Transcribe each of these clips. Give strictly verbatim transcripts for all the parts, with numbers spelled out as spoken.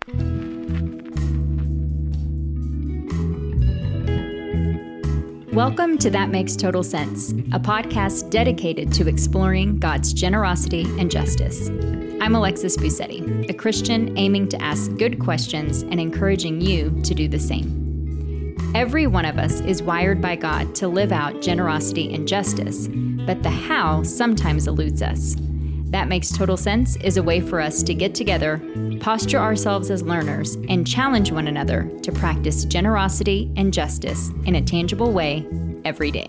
Welcome to That Makes Total Sense, a podcast dedicated to exploring God's generosity and justice. I'm Alexis Busetti, a Christian aiming to ask good questions and encouraging you to do the same. Every one of us is wired by God to live out generosity and justice, but the how sometimes eludes us. That Makes Total Sense is a way for us to get together, posture ourselves as learners, and challenge one another to practice generosity and justice in a tangible way every day.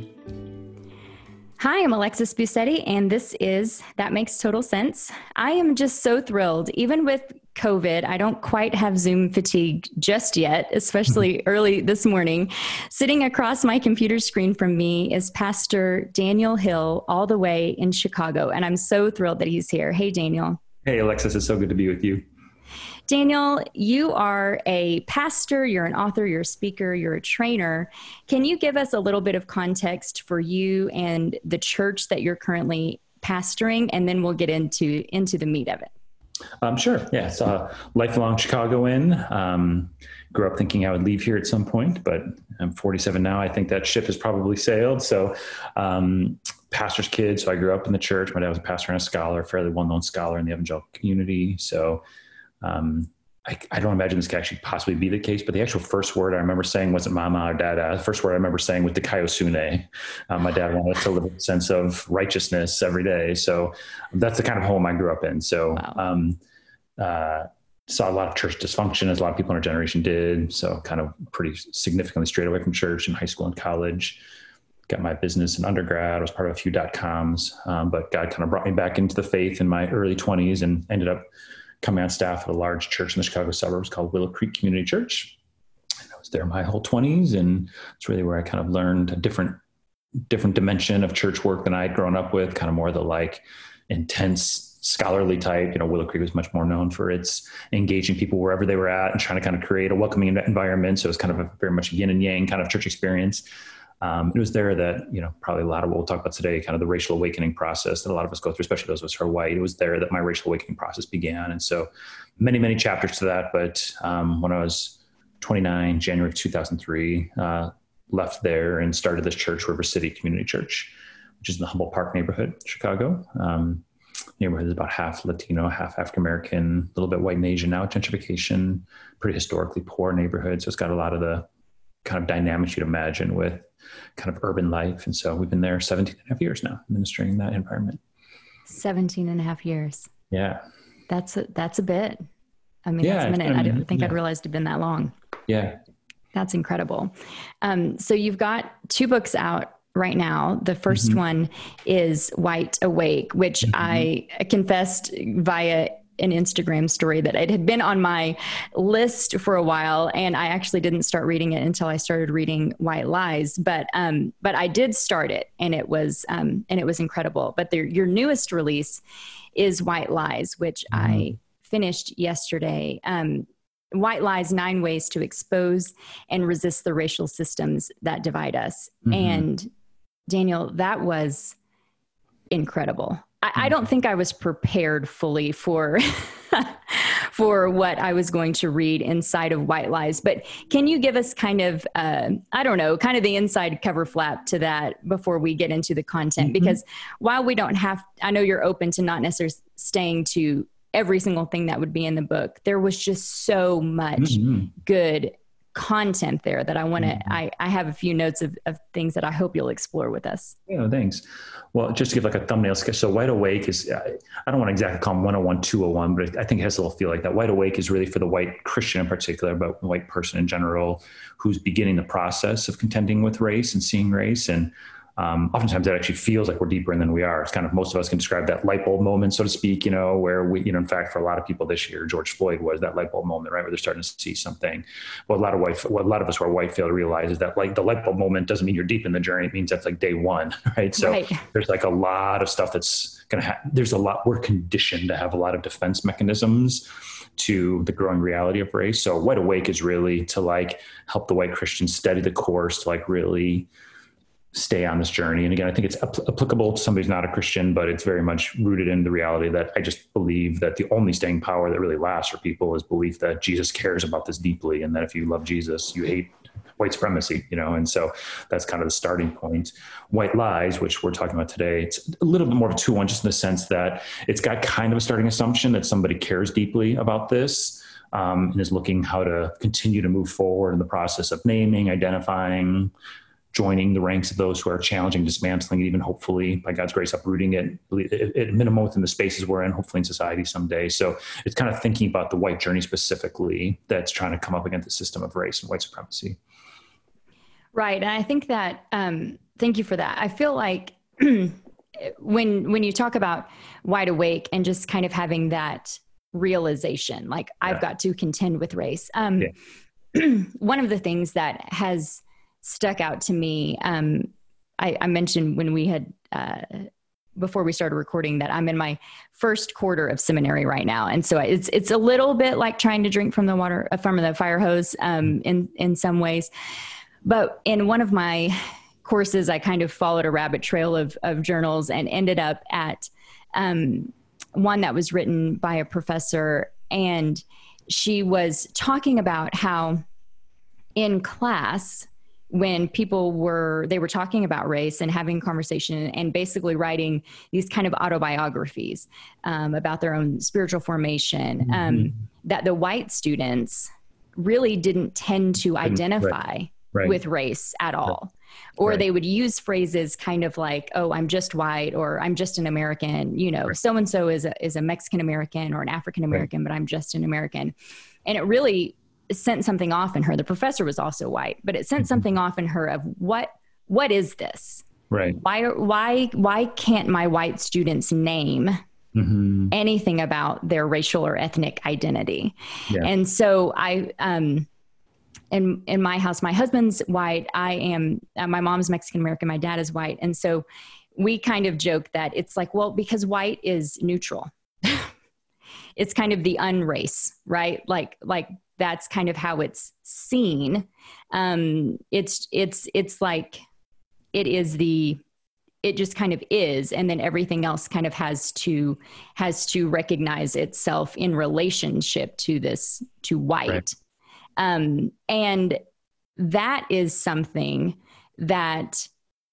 Hi, I'm Alexis Busetti, and this is That Makes Total Sense. I am just so thrilled. Even with COVID, I don't quite have Zoom fatigue just yet, especially early this morning. Sitting across my computer screen from me is Pastor Daniel Hill, all the way in Chicago, and I'm so thrilled that he's here. Hey, Daniel. Hey, Alexis, it's so good to be with you. Daniel, you are a pastor, you're an author, you're a speaker, you're a trainer. Can you give us a little bit of context for you and the church that you're currently pastoring, and then we'll get into, into the meat of it? Um, sure. Yeah. So a lifelong Chicagoan. Um, grew up thinking I would leave here at some point, but I'm forty-seven now. I think that ship has probably sailed. So um, pastor's kid. So I grew up in the church. My dad was a pastor and a scholar, fairly well-known scholar in the evangelical community. So um, I, I don't imagine this could actually possibly be the case, but the actual first word I remember saying wasn't mama or dada. The first word I remember saying was dikaiosune. Um, my dad wanted us to live a sense of righteousness every day. So that's the kind of home I grew up in. So Wow. um, uh, saw a lot of church dysfunction, as a lot of people in our generation did. So kind of pretty significantly strayed away from church in high school and college. Got my business in undergrad. I was part of a few dot-coms, um, but God kind of brought me back into the faith in my early twenties and ended up coming on staff at a large church in the Chicago suburbs called Willow Creek Community Church. And I was there my whole twenties, and it's really where I kind of learned a different, different dimension of church work than I had grown up with, kind of more the like intense scholarly type. You know, Willow Creek was much more known for its engaging people wherever they were at and trying to kind of create a welcoming environment. So it was kind of a very much yin and yang kind of church experience. Um, it was there that, you know, probably a lot of what we'll talk about today, kind of the racial awakening process that a lot of us go through, especially those of us who are white. It was there that my racial awakening process began. And so many, many chapters to that. But um, when I was twenty-nine, January of two thousand three, uh, left there and started this church, River City Community Church, which is in the Humboldt Park neighborhood, Chicago. Um, neighborhood is about half Latino, half African-American, a little bit white and Asian now, gentrification, pretty historically poor neighborhood. So it's got a lot of the kind of dynamics you'd imagine with kind of urban life. And so we've been there seventeen and a half years now, administering in that environment. seventeen and a half years. Yeah. That's a, that's a bit. I mean, Yeah, that's a minute. I I mean, didn't think yeah. I'd realized it'd been that long. Yeah. That's incredible. Um, so you've got two books out right now. The first Mm-hmm. one is White Awake, which Mm-hmm. I confessed via an Instagram story that it had been on my list for a while, and I actually didn't start reading it until I started reading White Lies. But um, but I did start it, and it was um, and it was incredible. But the, your newest release is White Lies, which Mm-hmm. I finished yesterday. Um, White Lies: Nine Ways to Expose and Resist the Racial Systems That Divide Us. Mm-hmm. And Daniel, that was incredible. I, I don't think I was prepared fully for for what I was going to read inside of White Lies. But can you give us kind of, uh, I don't know, kind of the inside cover flap to that before we get into the content? Mm-hmm. Because while we don't have, I know you're open to not necessarily staying to every single thing that would be in the book, there was just so much Mm-hmm. good content there that I want to, Mm-hmm. I, I have a few notes of, of things that I hope you'll explore with us. Yeah, thanks. Well, just to give like a thumbnail sketch. So White Awake is, I don't want to exactly call them one oh one, two oh one, but I think it has a little feel like that. White Awake is really for the white Christian in particular, but the white person in general, who's beginning the process of contending with race and seeing race. And Um, oftentimes that actually feels like we're deeper in than we are. It's kind of, most of us can describe that light bulb moment, so to speak, you know, where we, you know, in fact, for a lot of people this year, George Floyd was that light bulb moment, right? Where they're starting to see something. What a lot of white, what a lot of us who are white fail to realize is that like the light bulb moment doesn't mean you're deep in the journey. It means that's like day one, right? So Right. there's like a lot of stuff that's going to have, there's a lot, we're conditioned to have a lot of defense mechanisms to the growing reality of race. So White Awake is really to like help the white Christians steady the course, to like really stay on this journey. And again, I think it's apl- applicable to somebody who's not a Christian, but it's very much rooted in the reality that I just believe that the only staying power that really lasts for people is belief that Jesus cares about this deeply. And that if you love Jesus, you hate white supremacy, you know? And so that's kind of the starting point. White lies, which we're talking about today, it's a little bit more of a two one, just in the sense that it's got kind of a starting assumption that somebody cares deeply about this, um, and is looking how to continue to move forward in the process of naming, identifying, joining the ranks of those who are challenging, dismantling, even hopefully by God's grace, uprooting it at minimum within the spaces we're in, hopefully in society someday. So it's kind of thinking about the white journey specifically that's trying to come up against the system of race and white supremacy. Right. And I think that, um, thank you for that. I feel like when, when you talk about Wide Awake and just kind of having that realization, like yeah. I've got to contend with race. Um, yeah. One of the things that has stuck out to me. Um, I, I mentioned when we had, uh, before we started recording, that I'm in my first quarter of seminary right now. And so it's, it's a little bit like trying to drink from the water, from the fire hose, um, in, in some ways. But in one of my courses, I kind of followed a rabbit trail of, of journals and ended up at, um, one that was written by a professor. And she was talking about how in class, when people were, they were talking about race and having conversation and basically writing these kind of autobiographies um, about their own spiritual formation, mm-hmm. um, that the white students really didn't tend to identify right. Right. with race at all. Right. Or right. they would use phrases kind of like, oh, I'm just white, or I'm just an American, you know, right. so-and-so is a, is a Mexican-American or an African-American, right. but I'm just an American. And it really sent something off in her. The professor was also white, but it sent mm-hmm. something off in her of what, what is this? Right. Why, why, why can't my white students name mm-hmm. anything about their racial or ethnic identity? Yeah. And so I, um, in, in my house, my husband's white. I am, uh, my mom's Mexican-American, my dad is white. And so we kind of joke that it's like, well, because white is neutral. It's kind of the unrace, right? Like, like, that's kind of how it's seen. Um, it's, it's, it's like, it is the, it just kind of is. And then everything else kind of has to, has to recognize itself in relationship to this, to white. Right. Um, and that is something that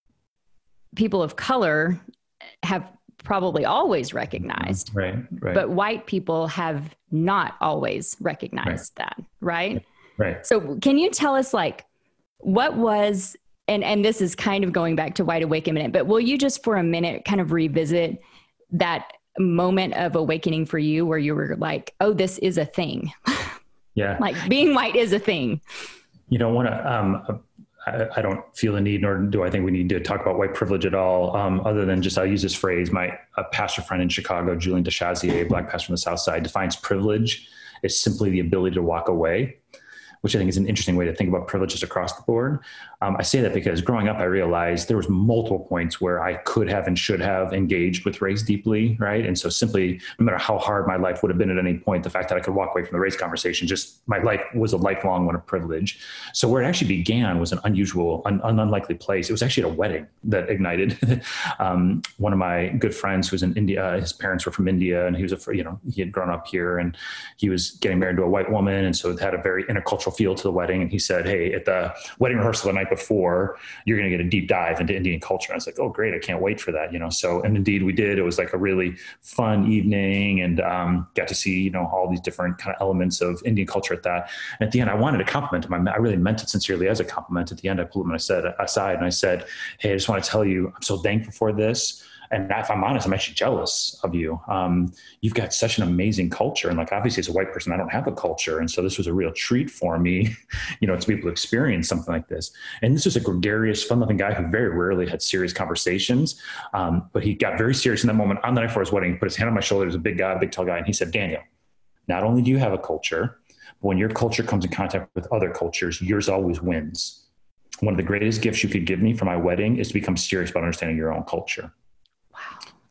people of color have probably always recognized, right, right. but white people have not always recognized right. that. Right. Right. So can you tell us, like, what was, and, and this is kind of going back to Wide Awake a minute, but will you just for a minute kind of revisit that moment of awakening for you where you were like, oh, this is a thing. Yeah. Like being white is a thing. You don't want to, um, I, I don't feel the need, nor do I think we need to talk about white privilege at all. Um, other than just, I'll use this phrase. My a pastor friend in Chicago, Julian DeShazier, a black pastor from the South Side, defines privilege as simply the ability to walk away, which I think is an interesting way to think about privileges across the board. Um, I say that because growing up, I realized there was multiple points where I could have and should have engaged with race deeply, right? And so simply, no matter how hard my life would have been at any point, the fact that I could walk away from the race conversation, just my life was a lifelong one of privilege. So where it actually began was an unusual, un- an unlikely place. It was actually at a wedding that ignited. um, one of my good friends who was in India, his parents were from India, and he was, a, you know, he had grown up here, and he was getting married to a white woman. And so it had a very intercultural feel to the wedding. And he said, hey, at the wedding rehearsal the night before, you're going to get a deep dive into Indian culture. And I was like, oh, great. I can't wait for that. You know, so, and indeed we did. It was like a really fun evening, and um, got to see, you know, all these different kind of elements of Indian culture at that. And at the end, I wanted to compliment him. I really meant it sincerely as a compliment. At the end, I pulled him and I said, aside and I said, hey, I just want to tell you, I'm so thankful for this. And if I'm honest, I'm actually jealous of you. Um, you've got such an amazing culture. And like, obviously as a white person, I don't have a culture. And so this was a real treat for me, you know, to be able to experience something like this. And this was a gregarious, fun loving guy who very rarely had serious conversations. Um, but he got very serious in that moment. On the night before his wedding, he put his hand on my shoulder. He was a big guy, a big tall guy. And he said, Daniel, not only do you have a culture, but when your culture comes in contact with other cultures, yours always wins. One of the greatest gifts you could give me for my wedding is to become serious about understanding your own culture.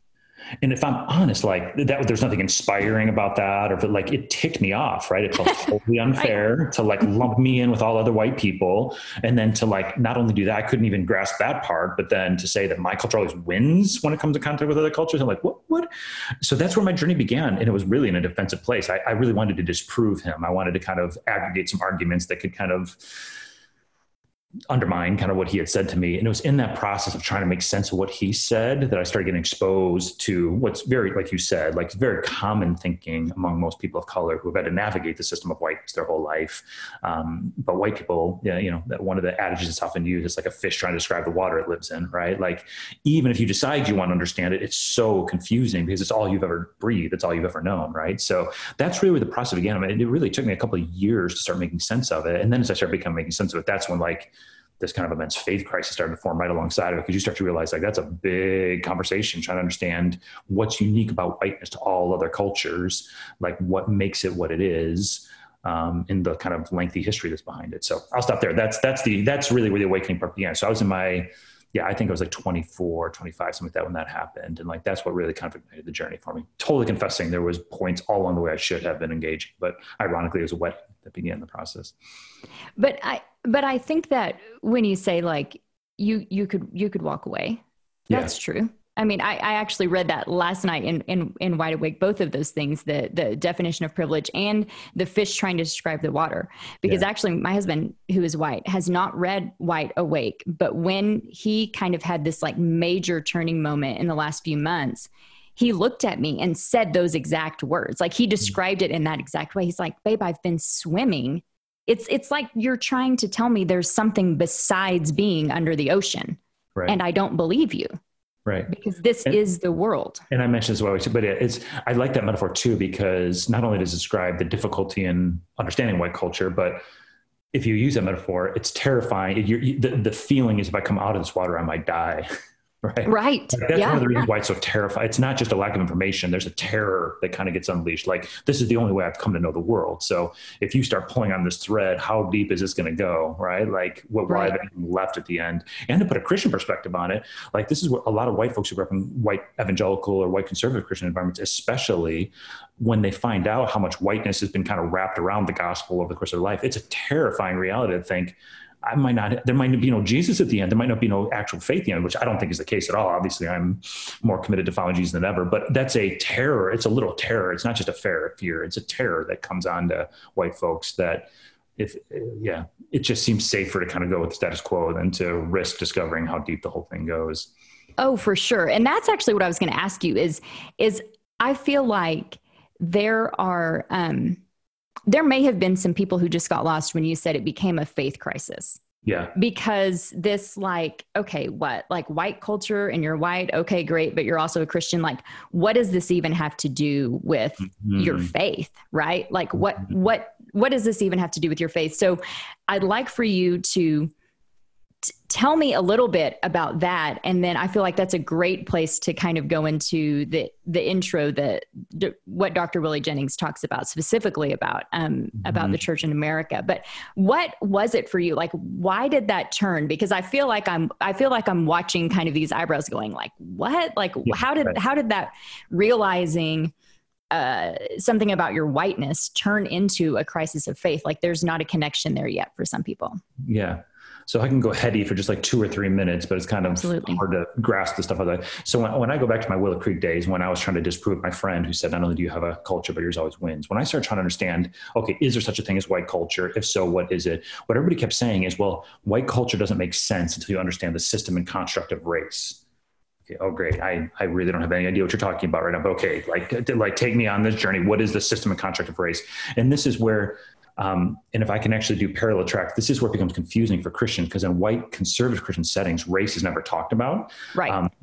And if I'm honest, like that, there's nothing inspiring about that, or if it, like, it ticked me off, right? It felt totally unfair right. to like lump me in with all other white people. And then to like, not only do that, I couldn't even grasp that part, but then to say that my culture always wins when it comes to contact with other cultures. I'm like, what, what? So that's where my journey began. And it was really in a defensive place. I, I really wanted to disprove him. I wanted to kind of aggregate some arguments that could kind of undermine kind of what he had said to me. And it was in that process of trying to make sense of what he said that I started getting exposed to what's very, like you said, like very common thinking among most people of color who have had to navigate the system of whiteness their whole life. Um, but white people, yeah, you know, that one of the adages that's often used is like a fish trying to describe the water it lives in, right? Like, even if you decide you want to understand it, it's so confusing because it's all you've ever breathed. It's all you've ever known, right? So that's really where the process began. I mean, it really took me a couple of years to start making sense of it. And then as I started becoming making sense of it, that's when like, this kind of immense faith crisis started to form right alongside of it, because you start to realize like that's a big conversation, trying to understand what's unique about whiteness to all other cultures, like what makes it what it is, um, in the kind of lengthy history that's behind it. So I'll stop there. That's, that's the, that's really where the awakening part began. So I was in my, yeah, I think I was like twenty-four, twenty-five, something like that when that happened. And like, that's what really kind of ignited the journey for me. Totally confessing there was points all along the way I should have been engaging, but ironically it was a wedding that began the process. But I, but I think that when you say like, you, you could, you could walk away, that's yeah. true. I mean, I, I actually read that last night in, in, in Wide Awake, both of those things, the, the definition of privilege and the fish trying to describe the water, because yeah. actually my husband, who is white, has not read Wide Awake, but when he kind of had this like major turning moment in the last few months, he looked at me and said those exact words. Like he described it in that exact way. He's like, babe, I've been swimming. It's, it's like you're trying to tell me there's something besides being under the ocean. Right. And I don't believe you. Right. Because this and, is the world. And I mentioned this, well, but it's, I like that metaphor too, because not only does it describe the difficulty in understanding white culture, but if you use that metaphor, it's terrifying. You're, you, the, the feeling is if I come out of this water, I might die. Right. Right. Like that's yeah. one of the reasons why it's so terrifying. It's not just a lack of information. There's a terror that kind of gets unleashed. Like, this is the only way I've come to know the world. So if you start pulling on this thread, how deep is this going to go? Right. Like, what, right. why have anything left at the end? And to put a Christian perspective on it, like this is what a lot of white folks who grew up in white evangelical or white conservative Christian environments, especially when they find out how much whiteness has been kind of wrapped around the gospel over the course of their life, it's a terrifying reality to think, I might not, there might be no Jesus at the end. There might not be no actual faith at the end, which I don't think is the case at all. Obviously, I'm more committed to following Jesus than ever, but that's a terror. It's a little terror. It's not just a fair fear. It's a terror that comes on to white folks that if, yeah, it just seems safer to kind of go with the status quo than to risk discovering how deep the whole thing goes. Oh, for sure. And that's actually what I was going to ask you is, is I feel like there are, um, there may have been some people who just got lost when you said it became a faith crisis. Yeah. Because this like, okay, what, like white culture and you're white. Okay, great. But you're also a Christian. Like, what does this even have to do with mm-hmm. your faith? Right? Like what, mm-hmm. what, what does this even have to do with your faith? So I'd like for you to t- tell me a little bit about that. And then I feel like that's a great place to kind of go into the, the intro that d- what Doctor Willie Jennings talks about specifically about, um, mm-hmm. about the church in America. But what was it for you? Like, why did that turn? Because I feel like I'm, I feel like I'm watching kind of these eyebrows going like, what, like, yeah, how did, right. how did that realizing, uh, something about your whiteness turn into a crisis of faith? Like there's not a connection there yet for some people. Yeah. So I can go heady for just like two or three minutes, but it's kind of Absolutely. hard to grasp the stuff like that. So when, when I go back to my Willow Creek days, when I was trying to disprove my friend who said, not only do you have a culture, but yours always wins. When I started trying to understand, okay, is there such a thing as white culture? If so, what is it? What everybody kept saying is, well, white culture doesn't make sense until you understand the system and construct of race. Okay, oh, great. I, I really don't have any idea what you're talking about right now, but okay, like, like take me on this journey. What is the system and construct of race? And this is where Um, and if I can actually do parallel track, this is where it becomes confusing for Christians, because in white conservative Christian settings, race is never talked about. Right. Um,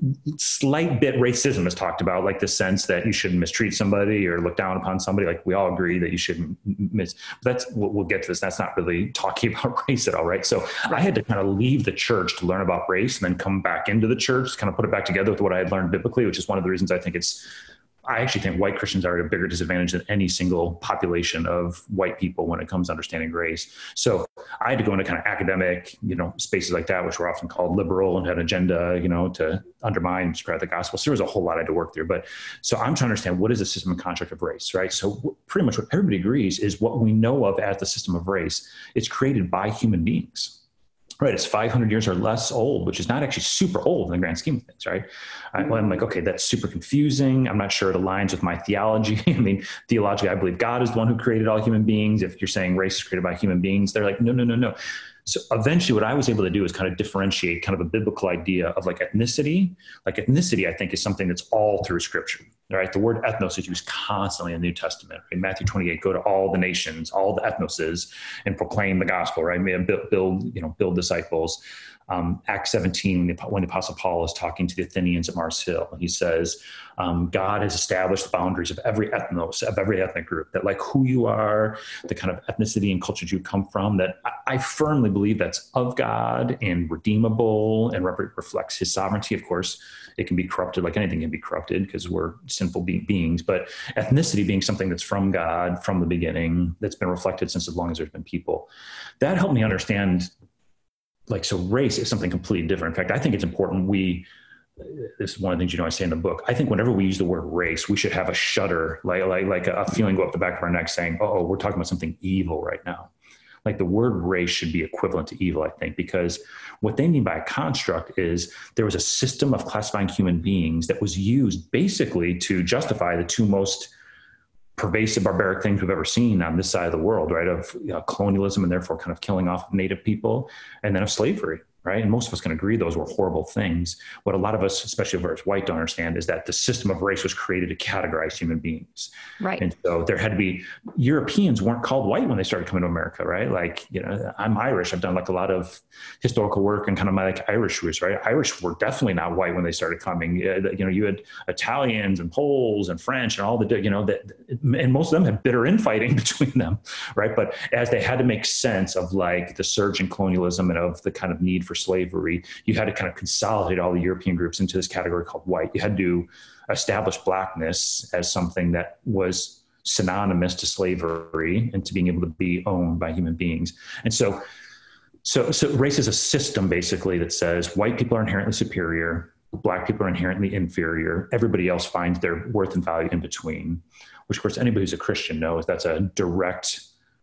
slight bit racism is talked about, like the sense that you shouldn't mistreat somebody or look down upon somebody. Like we all agree that you shouldn't miss. That's we'll, we'll get to this. That's not really talking about race at all, right? So right. I had to kind of leave the church to learn about race, and then come back into the church, kind of put it back together with what I had learned biblically, which is one of the reasons I think it's I actually think white Christians are at a bigger disadvantage than any single population of white people when it comes to understanding race. So I had to go into kind of academic, you know, spaces like that, which were often called liberal and had an agenda, you know, to undermine and spread the gospel. So there was a whole lot I had to work through. But so I'm trying to understand, what is the system and construct of race, right? So pretty much what everybody agrees is what we know of as the system of race. It's created by human beings. Right. It's five hundred years or less old, which is not actually super old in the grand scheme of things. Right. I, well, I'm like, okay, that's super confusing. I'm not sure it aligns with my theology. I mean, theologically, I believe God is the one who created all human beings. If you're saying race is created by human beings, they're like, no, no, no, no. So eventually what I was able to do is kind of differentiate kind of a biblical idea of like ethnicity. Like ethnicity, I think, is something that's all through scripture, right? The word ethnos is used constantly in the New Testament. In Matthew twenty-eight, go to all the nations, all the ethnoses, and proclaim the gospel, right? Build, build you know, build disciples. Um, Acts seventeen, when the Apostle Paul is talking to the Athenians at Mars Hill, he says, um, God has established the boundaries of every ethnos, of every ethnic group, that like who you are, the kind of ethnicity and culture you come from, that I, I firmly believe that's of God and redeemable and rep- reflects his sovereignty. Of course, it can be corrupted, like anything can be corrupted because we're sinful be- beings, but ethnicity being something that's from God from the beginning, that's been reflected since as long as there's been people. That helped me understand. Like, so race is something completely different. In fact, I think it's important. We, this is one of the things, you know, I say in the book, I think whenever we use the word race, we should have a shudder, like, like, like a feeling go up the back of our neck saying, oh, we're talking about something evil right now. Like the word race should be equivalent to evil, I think, because what they mean by a construct is there was a system of classifying human beings that was used basically to justify the two most pervasive barbaric things we've ever seen on this side of the world, right? Of you know, colonialism and therefore kind of killing off native people, and then of slavery, right? And most of us can agree those were horrible things. What a lot of us, especially over as white, don't understand is that the system of race was created to categorize human beings. Right. And so there had to be, Europeans weren't called white when they started coming to America, right? Like, you know, I'm Irish. I've done like a lot of historical work and kind of my like Irish roots, right? Irish were definitely not white when they started coming. You know, you had Italians and Poles and French and all the, you know, that, and most of them had bitter infighting between them, right? But as they had to make sense of like the surge in colonialism and of the kind of need for slavery, you had to kind of consolidate all the European groups into this category called white. You had to establish blackness as something that was synonymous to slavery and to being able to be owned by human beings. And so, so, so race is a system basically that says white people are inherently superior, black people are inherently inferior, everybody else finds their worth and value in between, which of course anybody who's a Christian knows that's a direct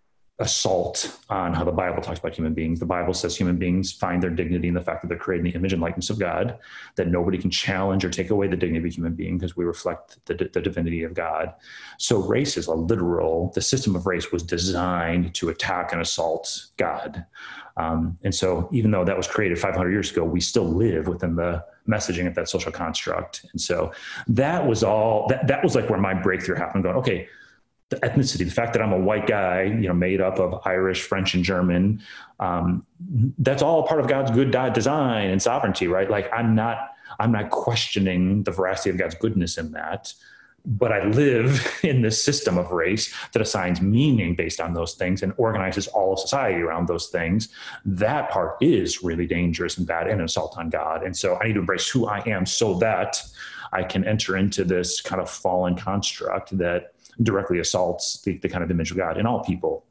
assault on how the Bible talks about human beings. The Bible says human beings find their dignity in the fact that they're created in the image and likeness of God, that nobody can challenge or take away the dignity of a human being because we reflect the, the divinity of God. So race is a literal, the system of race was designed to attack and assault God. Um, and so even though that was created five hundred years ago, we still live within the messaging of that social construct. And so that was all, that, that was like where my breakthrough happened, going, okay, the ethnicity, the fact that I'm a white guy, you know, made up of Irish, French, and German, um, that's all part of God's good design and sovereignty, right? Like I'm not, I'm not questioning the veracity of God's goodness in that, but I live in this system of race that assigns meaning based on those things and organizes all of society around those things. That part is really dangerous and bad and an assault on God. And so I need to embrace who I am so that I can enter into this kind of fallen construct that directly assaults the, the kind of image of God in all people.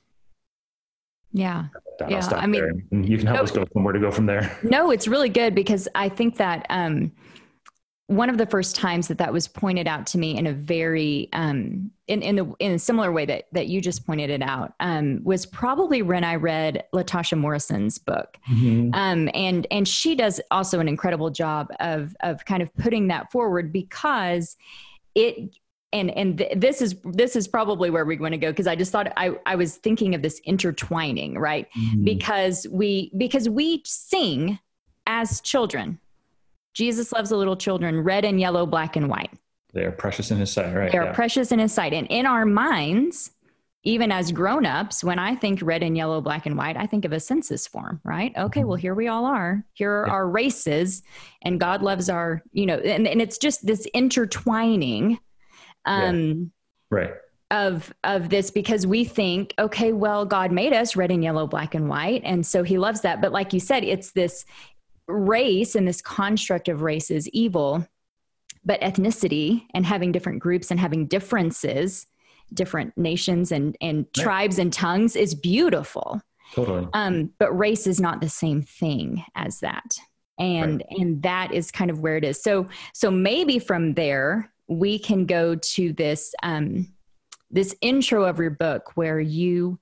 Yeah. I'll yeah. stop I mean, there. And you can help no, us go from where to go from there. No, it's really good because I think that um, one of the first times that that was pointed out to me in a very, um, in, in, the, in a similar way that, that you just pointed it out, um, was probably when I read Latasha Morrison's book. Mm-hmm. Um, and, and she does also an incredible job of, of kind of putting that forward because it, And and th- this is this is probably where we're going to go because I just thought I, I was thinking of this intertwining, right? Mm-hmm. Because we because we sing as children. Jesus loves the little children, red and yellow, black and white. They are precious in his sight, right? They are yeah. precious in his sight. And in our minds, even as grown-ups, when I think red and yellow, black and white, I think of a census form, right? Okay, mm-hmm. Well, here we all are. Here are yeah. our races, and God loves our, you know, and, and it's just this intertwining Um, yeah. right. of, of this, because we think, okay, well, God made us red and yellow, black and white. And so he loves that. But like you said, it's this race and this construct of race is evil but ethnicity and having different groups and having differences, different nations and, and right. tribes and tongues is beautiful. Totally. Um, but race is not the same thing as that. And, right. and that is kind of where it is. So, so maybe from there we can go to this, um, this intro of your book where you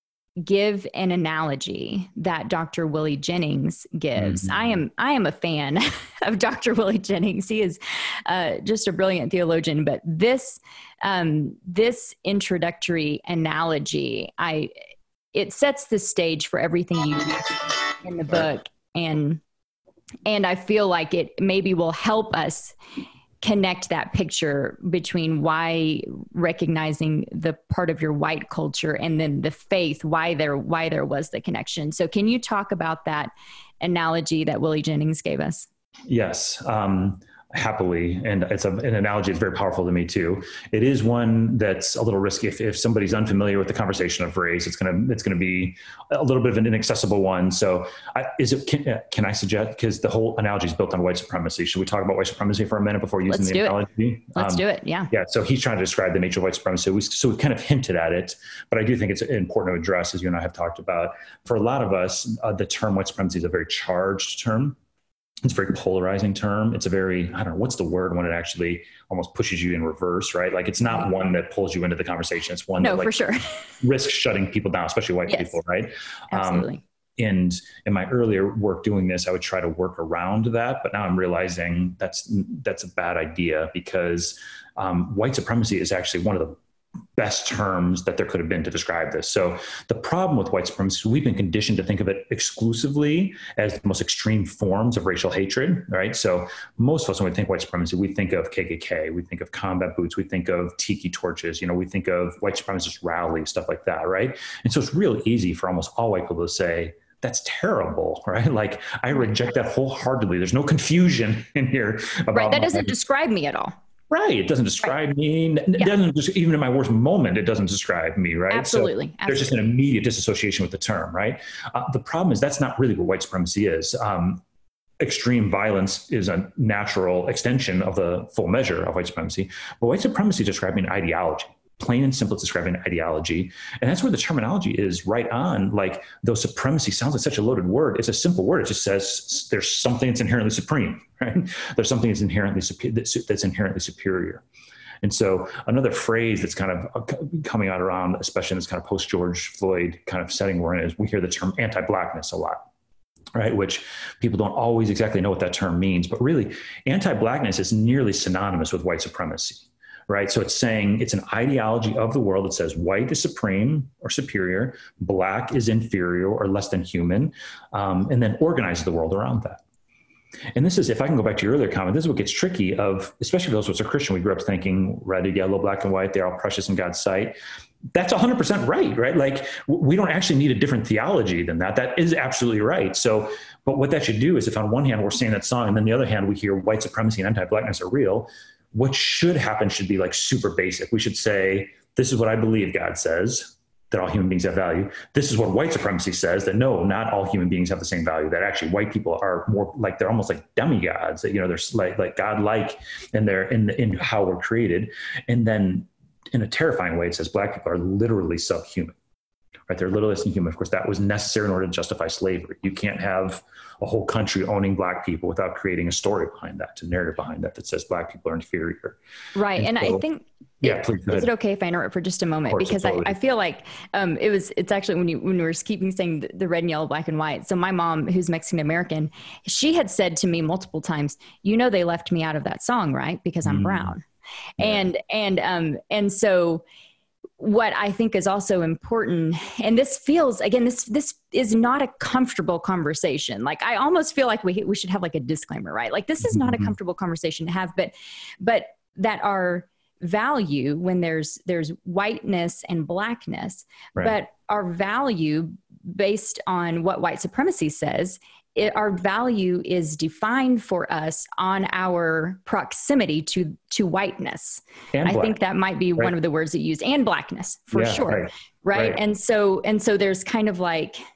give an analogy that Doctor Willie Jennings gives. Mm-hmm. I am, I am a fan of Doctor Willie Jennings. He is uh, just a brilliant theologian, but this, um, this introductory analogy, I, it sets the stage for everything you do in the book. And, and I feel like it maybe will help us connect that picture between why recognizing the part of your white culture and then the faith, why there, why there was the connection. So can you talk about that analogy that Willie Jennings gave us? Yes. Um, happily. And it's a, an analogy that's very powerful to me too. It is one that's a little risky. If, if somebody's unfamiliar with the conversation of race, it's going to, it's going to be a little bit of an inaccessible one. So I, is it, can, can I suggest, because the whole analogy is built on white supremacy. Should we talk about white supremacy for a minute before using Let's the do analogy? It. Let's um, do it. Yeah. Yeah. So he's trying to describe the nature of white supremacy. We, so we kind of hinted at it, but I do think it's important to address, as you and I have talked about. For a lot of us, uh, the term white supremacy is a very charged term. It's a very polarizing term. It's a very, I don't know, what's the word when it actually almost pushes you in reverse, right? Like it's not one that pulls you into the conversation. It's one no, that like, for sure. risks shutting people down, especially white yes. people, right? Absolutely. Um, and in my earlier work doing this, I would try to work around that, but now I'm realizing that's, that's a bad idea because um, white supremacy is actually one of the best terms that there could have been to describe this. So the problem with white supremacy, we've been conditioned to think of it exclusively as the most extreme forms of racial hatred, right? So most of us, when we think white supremacy, we think of K K K, we think of combat boots, we think of tiki torches, you know, we think of white supremacist rallies, stuff like that, right? And so it's real easy for almost all white people to say, that's terrible, right? Like I reject that wholeheartedly. There's no confusion in here about right. That doesn't describe me at all. Right. It doesn't describe right. me. It yeah. doesn't just, even in my worst moment, it doesn't describe me. Right. Absolutely. So Absolutely. There's just an immediate disassociation with the term. Right. Uh, the problem is that's not really what white supremacy is. Um, extreme violence is a natural extension of the full measure of white supremacy. But white supremacy is describing an ideology. Plain and simple, it's describing an ideology. And that's where the terminology is right on. Like, though supremacy sounds like such a loaded word, it's a simple word. It just says there's something that's inherently supreme, right? There's something that's inherently, that's, that's inherently superior. And so another phrase that's kind of coming out around, especially in this kind of post-George Floyd kind of setting we're in, is we hear the term anti-Blackness a lot. Right, which people don't always exactly know what that term means, but really anti-Blackness is nearly synonymous with white supremacy. Right. So it's saying it's an ideology of the world that says white is supreme or superior, black is inferior or less than human, um, and then organizes the world around that. And this is, if I can go back to your earlier comment, this is what gets tricky of, especially for those of us who are Christian, we grew up thinking red, yellow, black, and white, they're all precious in God's sight. That's one hundred percent right, right? Like we don't actually need a different theology than that. That is absolutely right. So, but what that should do is if on one hand we're saying that song, and then the other hand we hear white supremacy and anti-Blackness are real, what should happen should be like super basic. We should say, this is what I believe God says, that all human beings have value. This is what white supremacy says, that no, not all human beings have the same value, that actually white people are more like, they're almost like demigods, that, you know, they're like, like God-like in their, in, in how we're created. And then in a terrifying way, it says black people are literally subhuman, right? They're literally subhuman. Of course, that was necessary in order to justify slavery. You can't have a whole country owning black people without creating a story behind that, a narrative behind that, that says black people are inferior. Right. And, and so, I think, yeah, it, please, is it okay if I interrupt for just a moment? Course, because I, I feel like um, it was, it's actually when you, when we were keeping saying the, the red and yellow, black and white. So my mom, who's Mexican American, she had said to me multiple times, you know, they left me out of that song, right? Because I'm mm. brown. Yeah. And, and, um, and so what I think is also important, and this feels, again, this, this is not a comfortable conversation. Like, I almost feel like we, we should have like a disclaimer, right? Like, this is not a comfortable conversation to have, but, but that our value when there's, there's whiteness and blackness, right. But our value based on what white supremacy says, it, our value is defined for us on our proximity to, to whiteness. And I black. think that might be right. one of the words that you used, and blackness for yeah, sure. Right. Right? right. And so, and so there's kind of like,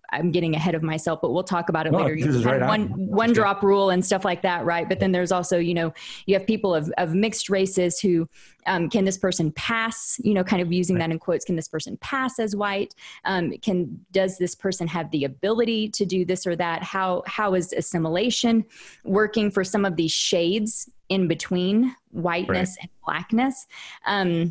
I'm getting ahead of myself, but we'll talk about it no, later. You have right one, one drop rule and stuff like that. Right. But then there's also, you know, you have people of, of mixed races who, um, can this person pass, you know, kind of using that in quotes, can this person pass as white? Um, can, does this person have the ability to do this or that? How, how is assimilation working for some of these shades in between whiteness right. and blackness? Um,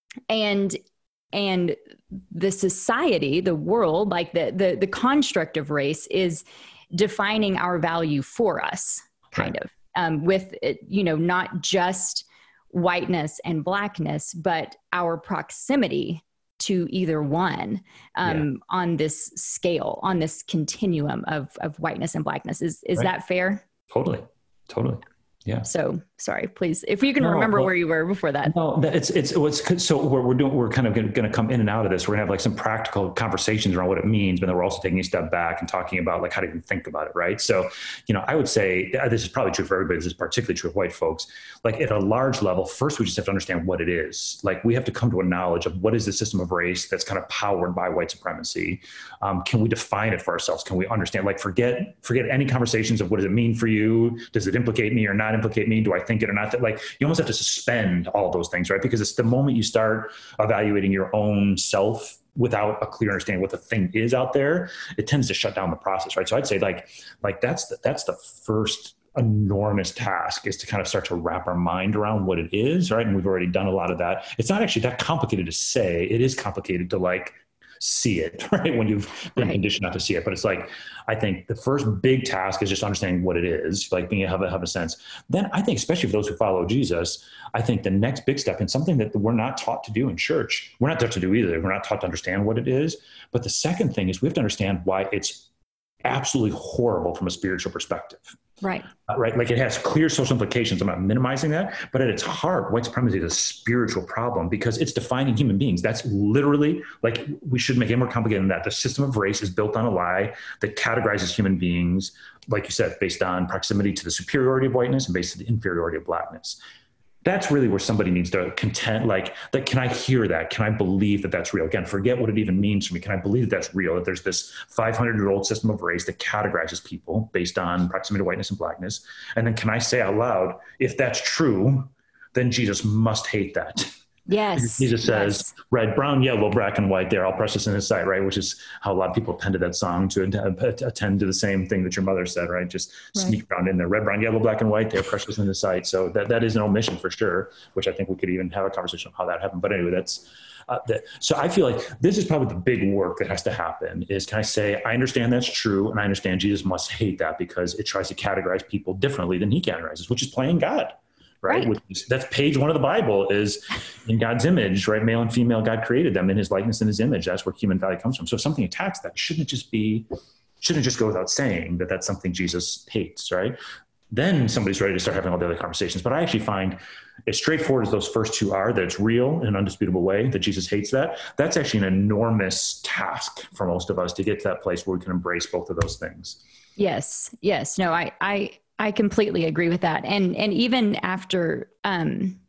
and, and the society, the world, like the, the, the construct of race is defining our value for us, kind right. of, um, with, you know, not just whiteness and blackness, but our proximity to either one, um, yeah. on this scale, on this continuum of, of whiteness and blackness. Is, is right. that fair? Totally. Totally. Yeah. So sorry, please, if you can no, remember well, where you were before that. No, it's, it's, it's, so we're, we're doing, we're kind of going to come in and out of this. We're gonna have like some practical conversations around what it means, but then we're also taking a step back and talking about like how to even think about it. Right. So, you know, I would say this is probably true for everybody. This is particularly true of white folks. Like at a large level, first, we just have to understand what it is. Like we have to come to a knowledge of what is the system of race that's kind of powered by white supremacy. Um, can we define it for ourselves? Can we understand, like, forget, forget any conversations of what does it mean for you? Does it implicate me or not implicate me? Do I think it or not? That like, you almost have to suspend all those things, right? Because it's the moment you start evaluating your own self without a clear understanding what the thing is out there, it tends to shut down the process, right? So I'd say like, like that's the, that's the first enormous task, is to kind of start to wrap our mind around what it is, right? And we've already done a lot of that. It's not actually that complicated to say. It is complicated to like see it, right? When you've been right. conditioned not to see it. But it's like, I think the first big task is just understanding what it is, like being have a, have a sense. Then I think, especially for those who follow Jesus, I think the next big step, and something that we're not taught to do in church, we're not taught to do either. We're not taught to understand what it is. But the second thing is we have to understand why it's absolutely horrible from a spiritual perspective. Right. Uh, right. Like it has clear social implications. I'm not minimizing that, but at its heart, white supremacy is a spiritual problem because it's defining human beings. That's literally, like, we should make it more complicated than that. The system of race is built on a lie that categorizes human beings, like you said, based on proximity to the superiority of whiteness and based on the inferiority of blackness. That's really where somebody needs to contend, like, that, can I hear that? Can I believe that that's real? Again, forget what it even means for me. Can I believe that that's real? That there's this five hundred year old system of race that categorizes people based on proximity to whiteness and blackness. And then can I say out loud, if that's true, then Jesus must hate that. Yes. Jesus says, yes. red, brown, yellow, black, and white, they're all precious in his sight, right? Which is how a lot of people appended that song to attend to the same thing that your mother said, right? Just right. sneak around in there. Red, brown, yellow, black, and white, they're precious in his sight. So that, that is an omission for sure, which I think we could even have a conversation on how that happened. But anyway, that's, uh, that. So I feel like this is probably the big work that has to happen is, can I say, I understand that's true. And I understand Jesus must hate that because it tries to categorize people differently than he categorizes, which is playing God. Right. right. Which is, that's page one of the Bible is in God's image, right? Male and female, God created them in his likeness and his image. That's where human value comes from. So if something attacks that, shouldn't just be, shouldn't just go without saying that that's something Jesus hates, right? Then somebody's ready to start having all the other conversations. But I actually find, as straightforward as those first two are, that it's real in an undisputable way, that Jesus hates that. That's actually an enormous task for most of us to get to that place where we can embrace both of those things. Yes. Yes. No, I, I, I completely agree with that. And, and even after, um,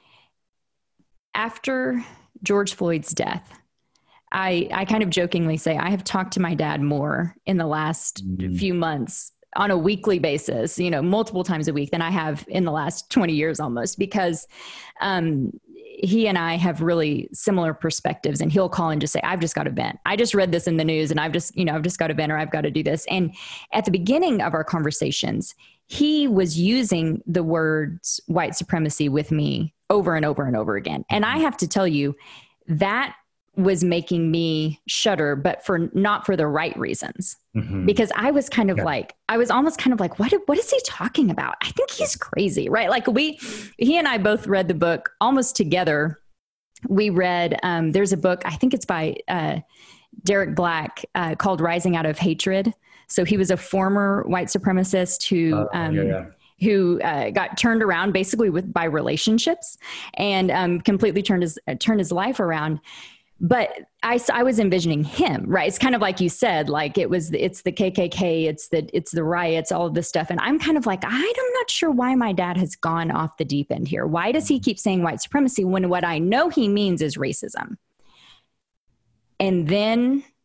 after George Floyd's death, I, I kind of jokingly say, I have talked to my dad more in the last mm. few months on a weekly basis, you know, multiple times a week than I have in the last twenty years almost, because, um, he and I have really similar perspectives, and he'll call and just say, I've just got to vent. I just read this in the news and I've just, you know, I've just got to vent, or I've got to do this. And at the beginning of our conversations, he was using the words white supremacy with me over and over and over again. And I have to tell you, that was making me shudder, but for not for the right reasons, mm-hmm. because I was kind of yeah. like, I was almost kind of like, what, what is he talking about? I think he's crazy, right? Like we, he and I both read the book almost together. We read, um, there's a book, I think it's by, uh, Derek Black, uh, called Rising Out of Hatred. So he was a former white supremacist who, uh, um, yeah, yeah. who uh, got turned around basically with by relationships, and um, completely turned his uh, turned his life around. But I, I was envisioning him, right? It's kind of like you said, like it was, it's the K K K, it's the, it's the riots, all of this stuff. And I'm kind of like, I'm not sure why my dad has gone off the deep end here. Why does he keep saying white supremacy when what I know he means is racism? And then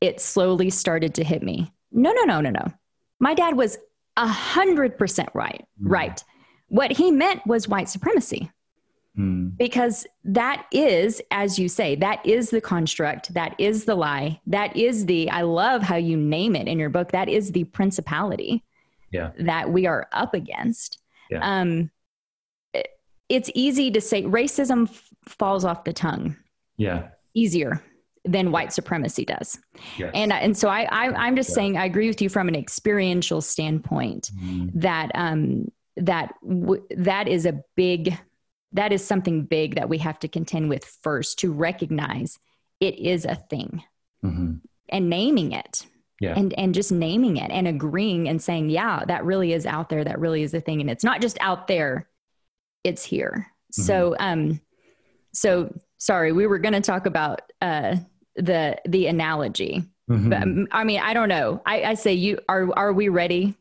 it slowly started to hit me. No, no, no, no, no. My dad was a hundred percent right. Mm. Right. What he meant was white supremacy. Mm. Because that is, as you say, that is the construct, that is the lie, that is the, I love how you name it in your book, that is the principality yeah. that we are up against. Yeah. Um, it, it's easy to say racism f- falls off the tongue. Yeah. Easier than white supremacy does. Yes. And, and so I, I, I'm just yeah. saying, I agree with you from an experiential standpoint mm. that, um, that, w- that is a big, that is something big that we have to contend with first, to recognize it is a thing mm-hmm. and naming it yeah. and, and just naming it and agreeing and saying, yeah, that really is out there. That really is a thing. And it's not just out there, it's here. Mm-hmm. So, um, so sorry, we were going to talk about, uh, the, the analogy, mm-hmm. but um, I mean, I don't know. I, I say you are, are we ready?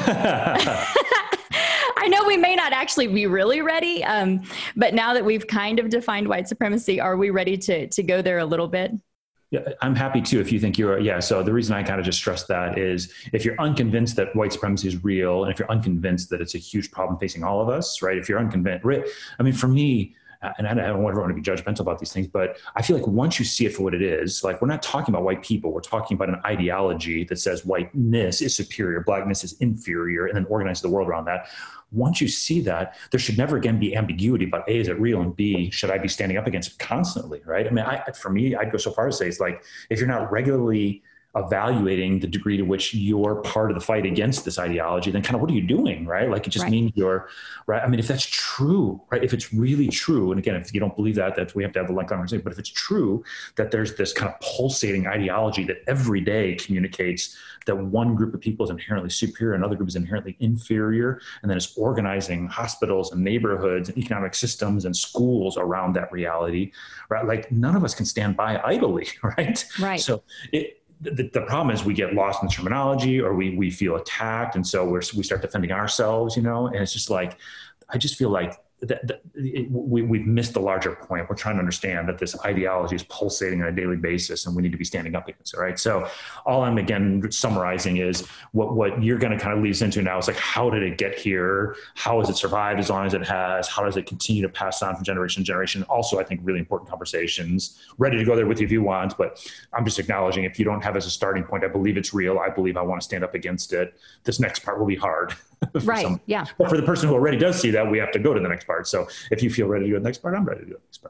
I know we may not actually be really ready, um, but now that we've kind of defined white supremacy, are we ready to to go there a little bit? Yeah, I'm happy to, if you think you're, yeah. So the reason I kind of just stress that is if you're unconvinced that white supremacy is real, and if you're unconvinced that it's a huge problem facing all of us, right? If you're unconvinced, right? I mean, for me, and I don't ever want to be judgmental about these things, but I feel like once you see it for what it is, like we're not talking about white people, we're talking about an ideology that says whiteness is superior, blackness is inferior, and then organize the world around that. Once you see that, there should never again be ambiguity about A, is it real? And B, should I be standing up against it constantly, right? I mean, I, for me, I'd go so far as to say it's like, if you're not regularly evaluating the degree to which you're part of the fight against this ideology, then kind of what are you doing, right? Like it just right. means you're, right? I mean, if that's true, right? If it's really true, and again, if you don't believe that, that we have to have the like conversation, but if it's true that there's this kind of pulsating ideology that every day communicates that one group of people is inherently superior, another group is inherently inferior, and then it's organizing hospitals and neighborhoods and economic systems and schools around that reality, right? Like none of us can stand by idly, right? Right. So it, The, the problem is we get lost in the terminology, or we we feel attacked. And so we're, we start defending ourselves, you know, and it's just like, I just feel like that, that it, we, we've missed the larger point. We're trying to understand that this ideology is pulsating on a daily basis and we need to be standing up against it, right? So all I'm, again, summarizing is what, what you're going to kind of lead us into now is like, how did it get here? How has it survived as long as it has? How does it continue to pass on from generation to generation? Also, I think really important conversations. Ready to go there with you if you want, but I'm just acknowledging if you don't have as a starting point, I believe it's real. I believe I want to stand up against it. This next part will be hard. Right. Some. Yeah. But for the person who already does see that, we have to go to the next part. So if you feel ready to do the next part, I'm ready to do the next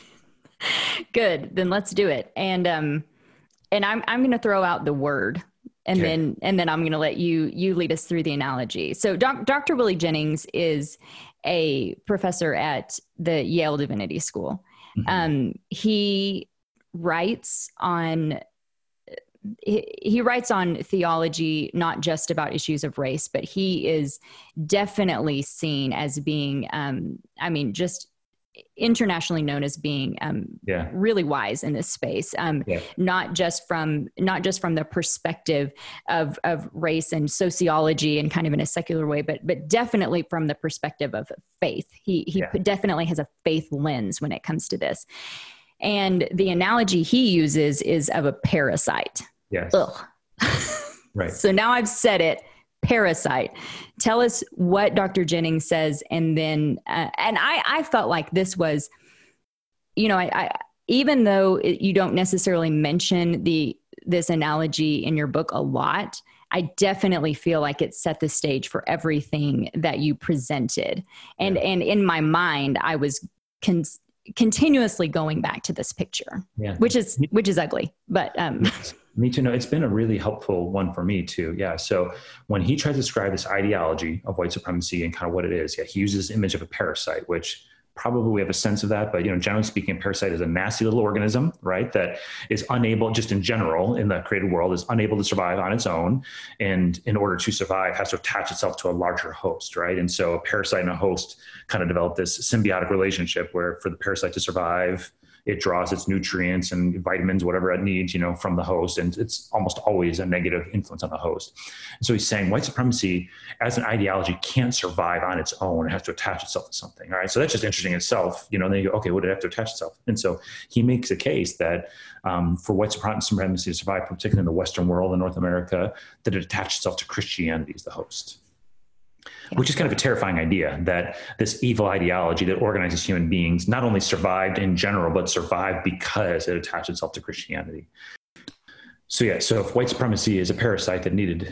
part. Good. Then let's do it. And, um, and I'm, I'm going to throw out the word and okay. then, and then I'm going to let you, you lead us through the analogy. So doc, Doctor Willie Jennings is a professor at the Yale Divinity School. Mm-hmm. Um, he writes on He, he writes on theology, not just about issues of race, but he is definitely seen as being, um, I mean, just internationally known as being um, yeah. really wise in this space. Um, yeah. Not just from not just from the perspective of of race and sociology and kind of in a secular way, but but definitely from the perspective of faith. He he yeah. definitely has a faith lens when it comes to this. And the analogy he uses is of a parasite. Yes. Ugh. Right. So now I've said it, parasite. Tell us what Doctor Jennings says. And then, uh, and I, I felt like this was, you know, I, I even though it, you don't necessarily mention the, this analogy in your book a lot, I definitely feel like it set the stage for everything that you presented. And, yeah. and in my mind, I was con- continuously going back to this picture, yeah. which is, which is ugly, but, um, Me too. No, it's been a really helpful one for me too. Yeah. So when he tries to describe this ideology of white supremacy and kind of what it is, yeah, he uses the image of a parasite, which probably we have a sense of that, but you know, generally speaking, a parasite is a nasty little organism, right? That is unable, just in general, in the created world, is unable to survive on its own. And in order to survive, has to attach itself to a larger host, right? And so a parasite and a host kind of develop this symbiotic relationship where for the parasite to survive, it draws its nutrients and vitamins, whatever it needs, you know, from the host. And it's almost always a negative influence on the host. And so he's saying white supremacy as an ideology can't survive on its own. It has to attach itself to something. All right. So that's just interesting in itself, you know, and then you go, okay, what did it have to attach itself? And so he makes a case that um, for white supremacy to survive, particularly in the Western world and North America, that it attached itself to Christianity as the host. Yeah. Which is kind of a terrifying idea, that this evil ideology that organizes human beings not only survived in general, but survived because it attached itself to Christianity. So yeah, so if white supremacy is a parasite that needed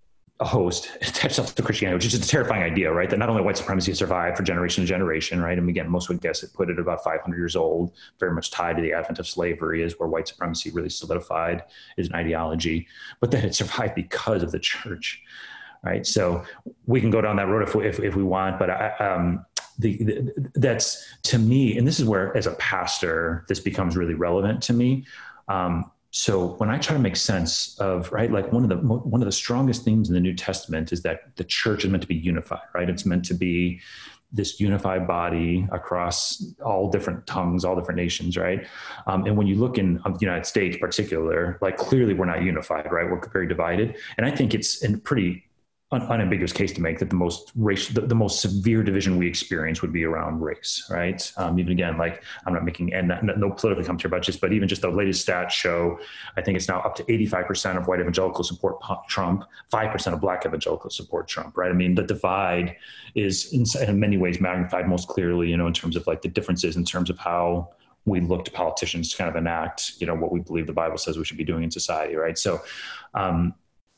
a host, it attached itself to Christianity, which is a terrifying idea, right? That not only white supremacy survived for generation to generation, right? And again, most would guess it put it about five hundred years old, very much tied to the advent of slavery is where white supremacy really solidified as an ideology, but that it survived because of the church. Right. So we can go down that road if we, if, if we want, but I, um, the, the, that's to me, and this is where, as a pastor, this becomes really relevant to me. Um, so when I try to make sense of, right, like one of the, one of the strongest themes in the New Testament is that the church is meant to be unified, right? It's meant to be this unified body across all different tongues, all different nations, right? Um, and when you look in the United States in particular, like clearly we're not unified, right? We're very divided. And I think it's a pretty Un- unambiguous case to make that the most race, the, the most severe division we experience would be around race, right? Um, even again, like I'm not making and not, no political commentary about just, but even just the latest stats show, I think it's now up to eighty-five percent of white evangelicals support Trump, five percent of black evangelicals support Trump, right? I mean, the divide is in, in many ways magnified most clearly, you know, in terms of like the differences in terms of how we look to politicians to kind of enact, you know, what we believe the Bible says we should be doing in society, right? So, um,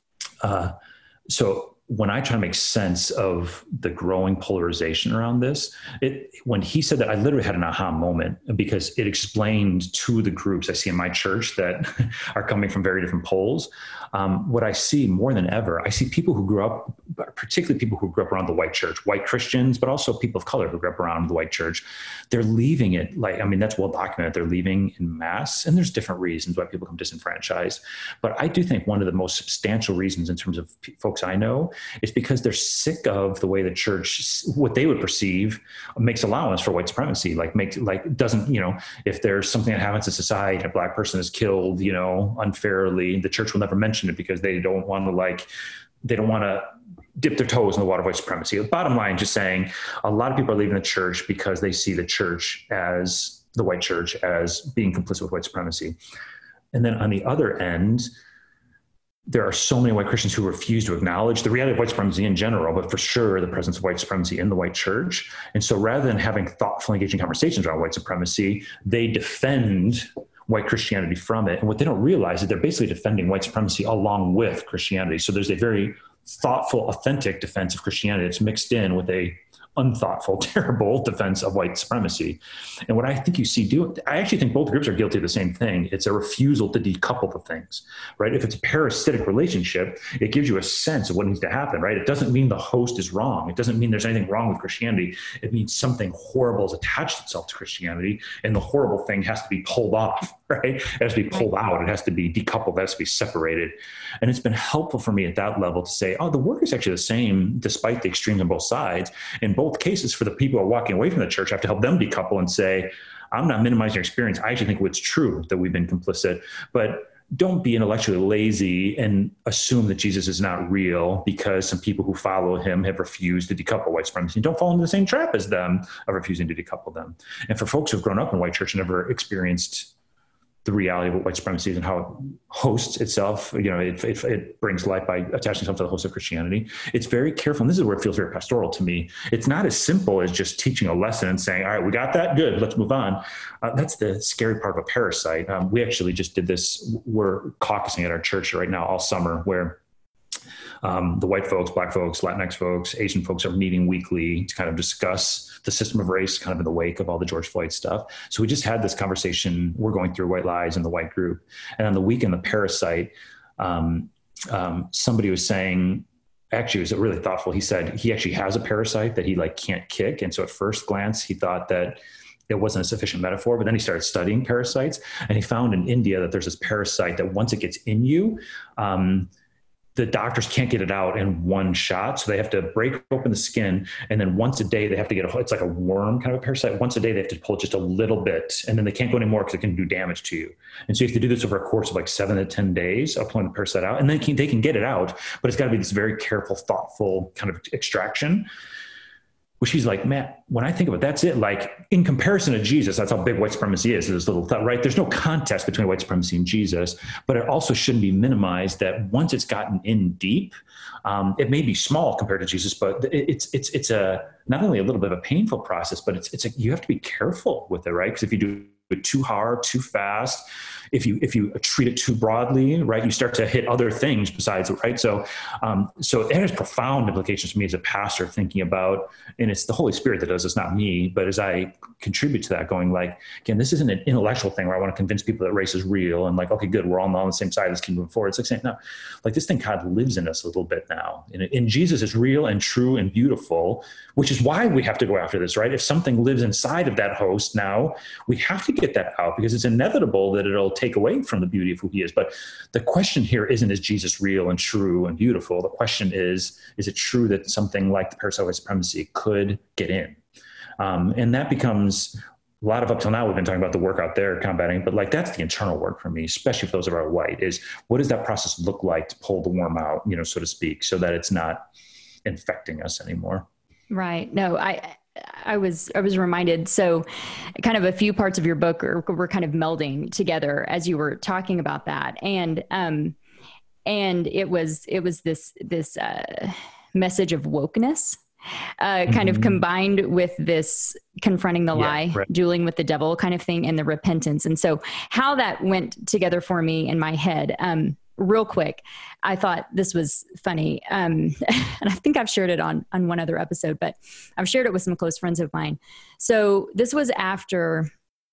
uh, so, when I try to make sense of the growing polarization around this, it, when he said that, I literally had an aha moment because it explained to the groups I see in my church that are coming from very different poles. Um, what I see more than ever, I see people who grew up, particularly people who grew up around the white church, white Christians, but also people of color who grew up around the white church. They're leaving it like, I mean, that's well documented. They're leaving in mass, and there's different reasons why people become disenfranchised. But I do think one of the most substantial reasons in terms of p- folks I know is because they're sick of the way the church, what they would perceive, makes allowance for white supremacy. Like makes, like doesn't, you know, if there's something that happens in society, a black person is killed, you know, unfairly, the church will never mention it because they don't want to like, they don't want to dip their toes in the water of white supremacy. The bottom line, just saying, a lot of people are leaving the church because they see the church as the white church as being complicit with white supremacy. And then on the other end, there are so many white Christians who refuse to acknowledge the reality of white supremacy in general, but for sure the presence of white supremacy in the white church. And so rather than having thoughtful, engaging conversations around white supremacy, they defend white Christianity from it. And what they don't realize is they're basically defending white supremacy along with Christianity. So there's a very thoughtful, authentic defense of Christianity that's mixed in with a unthoughtful, terrible defense of white supremacy. And what I think you see do, I actually think both groups are guilty of the same thing. It's a refusal to decouple the things, right? If it's a parasitic relationship, it gives you a sense of what needs to happen, right? It doesn't mean the host is wrong. It doesn't mean there's anything wrong with Christianity. It means something horrible has attached itself to Christianity, and the horrible thing has to be pulled off, right? It has to be pulled out. It has to be decoupled. It has to be separated. And it's been helpful for me at that level to say, oh, the work is actually the same despite the extremes on both sides. In both cases, for the people who are walking away from the church, I have to help them decouple and say, I'm not minimizing your experience. I actually think it's true that we've been complicit, but don't be intellectually lazy and assume that Jesus is not real because some people who follow him have refused to decouple white supremacy. Don't fall into the same trap as them of refusing to decouple them. And for folks who've grown up in white church and never experienced the reality of what white supremacy is and how it hosts itself, you know, it, it, it brings life by attaching itself to the host of Christianity. It's very careful. And this is where it feels very pastoral to me. It's not as simple as just teaching a lesson and saying, all right, we got that. Good. Let's move on. Uh, that's the scary part of a parasite. Um, we actually just did this. We're caucusing at our church right now all summer where Um, the white folks, black folks, Latinx folks, Asian folks are meeting weekly to kind of discuss the system of race kind of in the wake of all the George Floyd stuff. So we just had this conversation. We're going through White Lies in the white group. And on the weekend, the parasite, um, um, somebody was saying, actually, it was really thoughtful. He said he actually has a parasite that he like can't kick. And so at first glance, he thought that it wasn't a sufficient metaphor, but then he started studying parasites and he found in India that there's this parasite that once it gets in you, um, the doctors can't get it out in one shot. So they have to break open the skin. And then once a day, they have to get a, it's like a worm kind of a parasite. Once a day, they have to pull just a little bit, and then they can't go anymore because it can do damage to you. And so you have to do this over a course of like seven to ten days of pulling the parasite out. And then they can, they can get it out, but it's got to be this very careful, thoughtful kind of extraction. Which he's like, man, when I think of it, that's it. Like in comparison to Jesus, that's how big white supremacy is. This little thought, right? There's no contest between white supremacy and Jesus, but it also shouldn't be minimized that once it's gotten in deep, um, it may be small compared to Jesus, but it's it's it's a not only a little bit of a painful process, but it's it's a, you have to be careful with it, right? Because if you do it too hard, too fast, if you if you treat it too broadly, right, you start to hit other things besides it, right? So, um, so it has profound implications for me as a pastor thinking about, and it's the Holy Spirit that does this, not me. But as I contribute to that, going like, again, this isn't an intellectual thing where I want to convince people that race is real and like, okay, good, we're all on the same side. Let's keep moving forward. It's like saying, no, like this thing kind of lives in us a little bit now. And, and Jesus is real and true and beautiful, which is why we have to go after this, right? If something lives inside of that host now, we have to get that out because it's inevitable that it'll take away from the beauty of who he is. But the question here isn't, is Jesus real and true and beautiful? The question is, is it true that something like the parasite white supremacy could get in? Um, and that becomes a lot of, up till now, we've been talking about the work out there combating, but like that's the internal work for me, especially for those of our white, is what does that process look like to pull the worm out, you know, so to speak, so that it's not infecting us anymore. Right. No, I, I was, I was reminded. So kind of a few parts of your book are, were kind of melding together as you were talking about that. And, um, and it was, it was this, this, uh, message of wokeness, uh, kind mm-hmm. of combined with this confronting the yeah, lie, right. dueling with the devil kind of thing, and the repentance. And so how that went together for me in my head, um, real quick, I thought this was funny. Um, and I think I've shared it on, on one other episode, but I've shared it with some close friends of mine. So this was after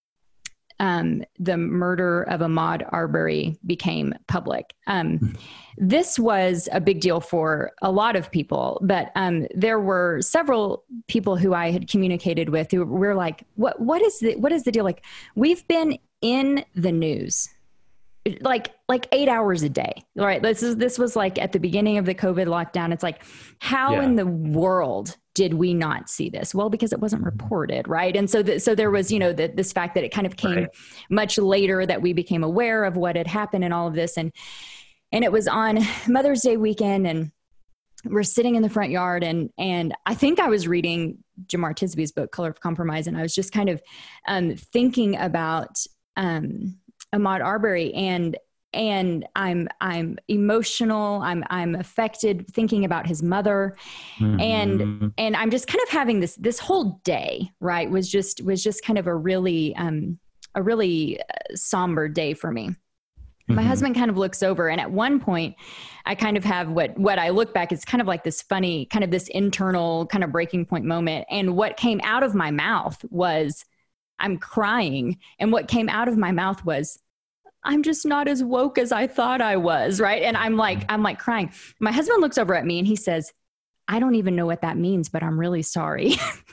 um, the murder of Ahmaud Arbery became public. Um, this was a big deal for a lot of people, but um, there were several people who I had communicated with who were like, what, what is the, what is the deal? Like, we've been in the news like, like eight hours a day, right? This is, this was like at the beginning of the COVID lockdown. It's like, how yeah. in the world did we not see this? Well, because it wasn't reported. Right. And so, the, so there was, you know, the, this fact that it kind of came right. much later that we became aware of what had happened and all of this. And, and it was on Mother's Day weekend, and we're sitting in the front yard, and, and I think I was reading Jemar Tisby's book, Color of Compromise. And I was just kind of um, thinking about, um, Ahmaud Arbery, and and I'm I'm emotional. I'm I'm affected thinking about his mother, mm-hmm. and and I'm just kind of having this this whole day, right, was just was just kind of a really um a really somber day for me. Mm-hmm. My husband kind of looks over, and at one point, I kind of have what what I look back is kind of like this funny kind of this internal kind of breaking point moment, and what came out of my mouth was, I'm crying. And what came out of my mouth was, I'm just not as woke as I thought I was. Right. And I'm like, I'm like crying. My husband looks over at me and he says, I don't even know what that means, but I'm really sorry.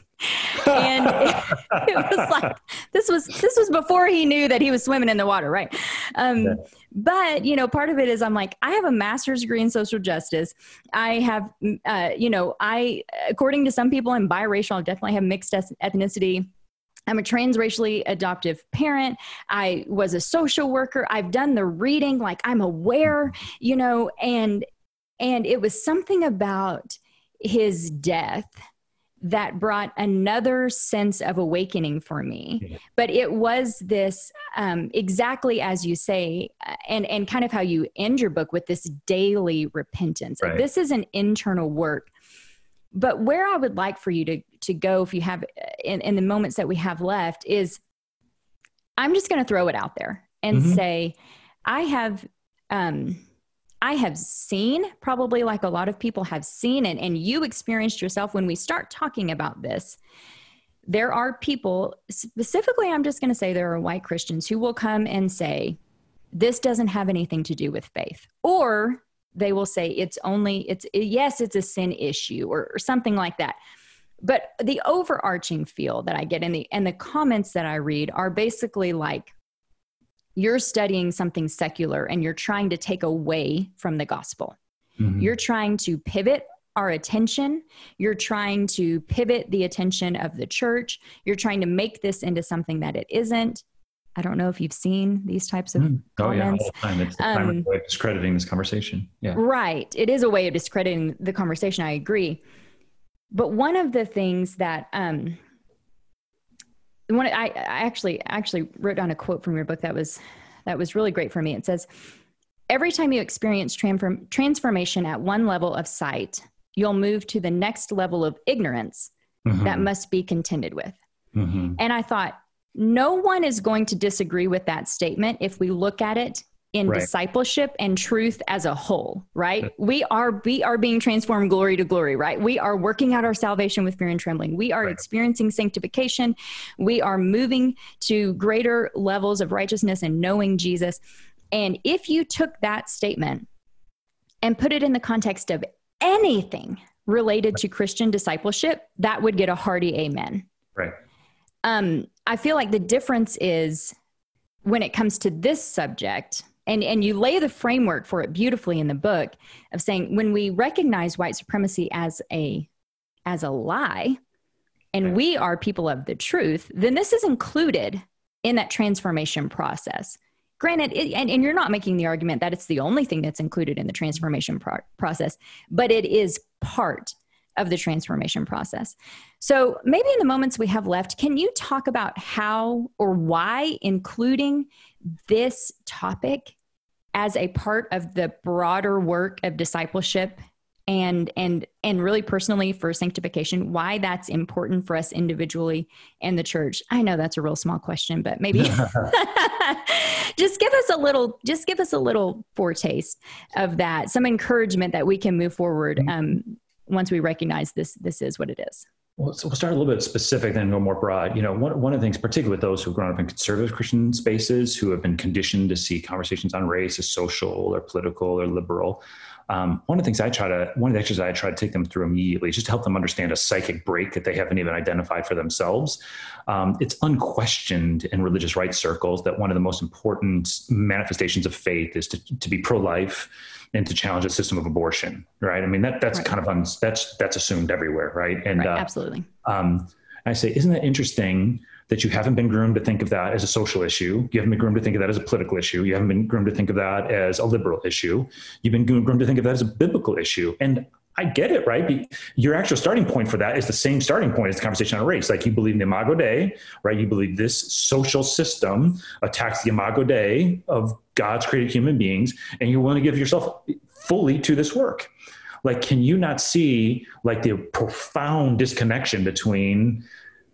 And it, it was like, this was, this was before he knew that he was swimming in the water. Right. Um, yeah. But, you know, part of it is I'm like, I have a master's degree in social justice. I have, uh, you know, I, according to some people, I'm biracial. I definitely have mixed ethnicity. I'm a transracially adoptive parent. I was a social worker. I've done the reading, like I'm aware, you know, and, and it was something about his death that brought another sense of awakening for me. Yeah. But it was this, um, exactly as you say, and, and kind of how you end your book with this daily repentance. Right. This is an internal work. But where I would like for you to, to go, if you have in, in the moments that we have left, is I'm just going to throw it out there and mm-hmm. say, I have, um, I have seen, probably like a lot of people have seen, and, and you experienced yourself when we start talking about this. There are people, specifically, I'm just going to say there are white Christians who will come and say, this doesn't have anything to do with faith, or they will say it's only, it's, yes, it's a sin issue, or, or something like that. But the overarching feel that I get in the, and the comments that I read are basically like, you're studying something secular and you're trying to take away from the gospel. Mm-hmm. You're trying to pivot our attention. You're trying to pivot the attention of the church. You're trying to make this into something that it isn't. I don't know if you've seen these types of mm. oh, comments. Yeah, all the time. It's the primary um, way of discrediting this conversation. Yeah. Right. It is a way of discrediting the conversation. I agree. But one of the things that, um, one, I, I actually, actually wrote down a quote from your book that was, that was really great for me. It says, every time you experience transform, transformation at one level of sight, you'll move to the next level of ignorance mm-hmm. that must be contended with. Mm-hmm. And I thought, no one is going to disagree with that statement if we look at it in right. discipleship and truth as a whole, right? We are, we are being transformed glory to glory, right? We are working out our salvation with fear and trembling. We are right. experiencing sanctification. We are moving to greater levels of righteousness and knowing Jesus. And if you took that statement and put it in the context of anything related to Christian discipleship, that would get a hearty amen. Right. Um, I feel like the difference is when it comes to this subject, and, and you lay the framework for it beautifully in the book of saying, when we recognize white supremacy as a, as a lie, and right. we are people of the truth, then this is included in that transformation process. Granted, it, and, and you're not making the argument that it's the only thing that's included in the transformation pro- process, but it is part of the transformation process. So maybe in the moments we have left, can you talk about how or why including this topic as a part of the broader work of discipleship and, and, and really personally for sanctification, why that's important for us individually and the church? I know that's a real small question, but maybe just give us a little, just give us a little foretaste of that, some encouragement that we can move forward um, once we recognize this, this is what it is. Well, so we'll start a little bit specific, then go more broad. You know, one, one of the things, particularly with those who've grown up in conservative Christian spaces, who have been conditioned to see conversations on race as social or political or liberal. Um, one of the things I try to, one of the exercises I try to take them through immediately, just to help them understand a psychic break that they haven't even identified for themselves. Um, it's unquestioned in religious rights circles that one of the most important manifestations of faith is to, to be pro-life and to challenge the system of abortion, right? I mean, that that's right. kind of, un, that's, that's assumed everywhere, right? And right, uh, absolutely. Um, I say, isn't that interesting that you haven't been groomed to think of that as a social issue? You haven't been groomed to think of that as a political issue. You haven't been groomed to think of that as a liberal issue. You've been groomed to think of that as a biblical issue. And I get it, right? Your actual starting point for that is the same starting point as the conversation on race. Like you believe in the Imago Dei, right? You believe this social system attacks the Imago Dei of God's created human beings, and you're willing to give yourself fully to this work. Like, can you not see like the profound disconnection between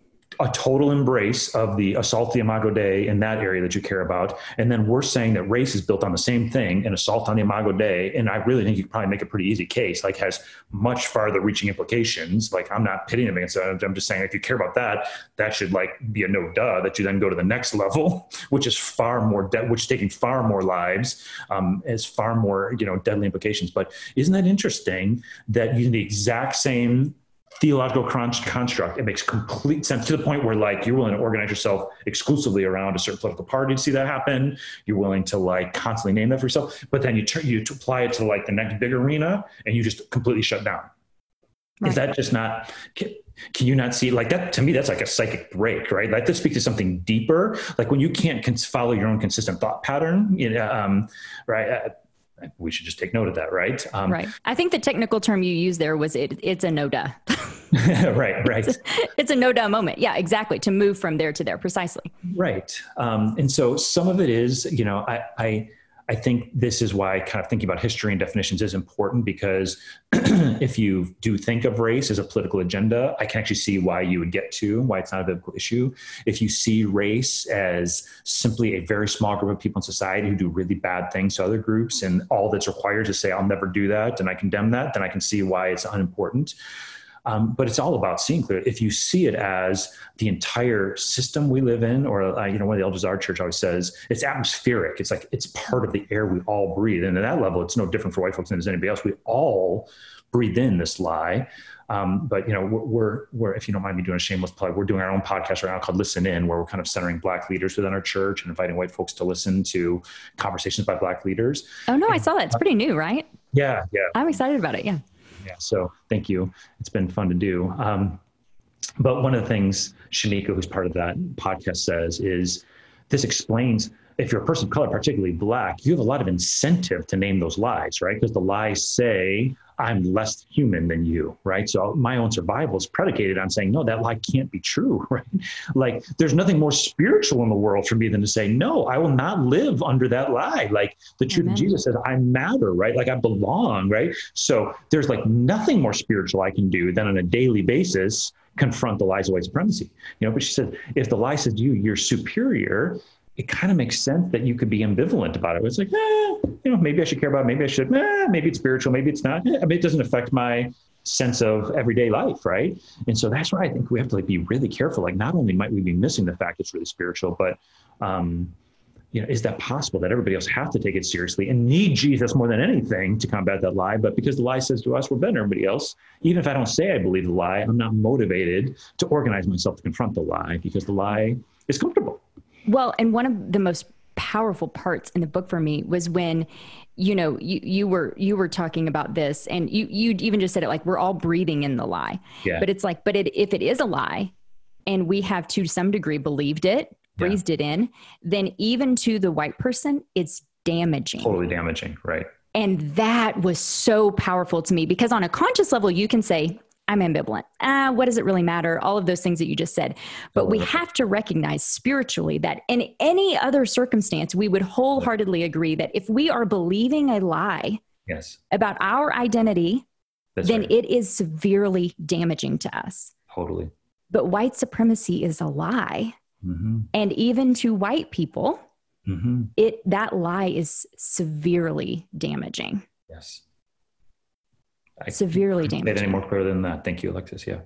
a total embrace of the assault of the Imago Dei in that area that you care about, and then we're saying that race is built on the same thing, an assault on the Imago Dei, and I really think you could probably make a pretty easy case, like has much farther reaching implications. Like I'm not pitting them against that. I'm just saying if you care about that, that should like be a no duh, that you then go to the next level, which is far more, de- which is taking far more lives, um, has far more, you know, deadly implications. But isn't that interesting that using the exact same theological construct, it makes complete sense to the point where like you're willing to organize yourself exclusively around a certain political party to see that happen. You're willing to like constantly name that for yourself, but then you turn you to apply it to like the next big arena and you just completely shut down. Right. Is that just not, can, can you not see like that? To me, that's like a psychic break, right? Like let's speak to something deeper. Like when you can't cons- follow your own consistent thought pattern, you know, um, right? Uh, we should just take note of that, right? Um, right. I think the technical term you used there was it, it's a no-duh. right, right. It's a, it's a no-duh moment. Yeah, exactly. To move from there to there, precisely. Right. Um, and so some of it is, you know, I, I, I think this is why kind of thinking about history and definitions is important, because if you do think of race as a political agenda, I can actually see why you would get to, why it's not a biblical issue. If you see race as simply a very small group of people in society who do really bad things to other groups, and all that's required to say, I'll never do that, and I condemn that, then I can see why it's unimportant. Um, but it's all about seeing clearly. If you see it as the entire system we live in, or, uh, you know, one of the elders of our church always says, it's atmospheric. It's like, it's part of the air we all breathe. And at that level, it's no different for white folks than it is anybody else. We all breathe in this lie. Um, but, you know, we're, we're, we're, if you don't mind me doing a shameless plug, we're doing our own podcast right now called Listen In, where we're kind of centering Black leaders within our church and inviting white folks to listen to conversations by Black leaders. Oh, no, and, I saw that. It's pretty new, right? Yeah, yeah. I'm excited about it. Yeah. Yeah. So thank you. It's been fun to do. Um, but one of the things Shanika, who's part of that podcast, says is this explains if you're a person of color, particularly Black, you have a lot of incentive to name those lies, right? Because the lies say, I'm less human than you, right? So my own survival is predicated on saying, no, that lie can't be true, right? Like there's nothing more spiritual in the world for me than to say, no, I will not live under that lie. Like the truth Amen. of Jesus says, I matter, right? Like I belong, right? So there's like nothing more spiritual I can do than on a daily basis confront the lies of white supremacy. You know, but she said, if the lie says to you, you're superior, it kind of makes sense that you could be ambivalent about it. It's like, eh, you know, maybe I should care about it. Maybe I should, eh, maybe it's spiritual, maybe it's not. Eh, I mean, it doesn't affect my sense of everyday life, right? And so that's why I think we have to like be really careful. Like not only might we be missing the fact it's really spiritual, but um, you know, is that possible that everybody else have to take it seriously and need Jesus more than anything to combat that lie? But because the lie says to us, we're better than everybody else. Even if I don't say I believe the lie, I'm not motivated to organize myself to confront the lie because the lie is comfortable. Well, and one of the most powerful parts in the book for me was when, you know, you, you were, you were talking about this and you, you even just said it like, we're all breathing in the lie, yeah. but it's like, but it, if it is a lie and we have to some degree believed it, breathed yeah. it in, then even to the white person, it's damaging. Totally damaging. Right. And that was so powerful to me because on a conscious level, you can say, I'm ambivalent. Ah, what does it really matter? All of those things that you just said. But we have to recognize spiritually that in any other circumstance, we would wholeheartedly agree that if we are believing a lie yes. about our identity, That's then right. it is severely damaging to us. Totally. But white supremacy is a lie. Mm-hmm. And even to white people, mm-hmm. it that lie is severely damaging. Yes. I severely damaging. Made any more clear than that? Thank you, Alexis. Yeah.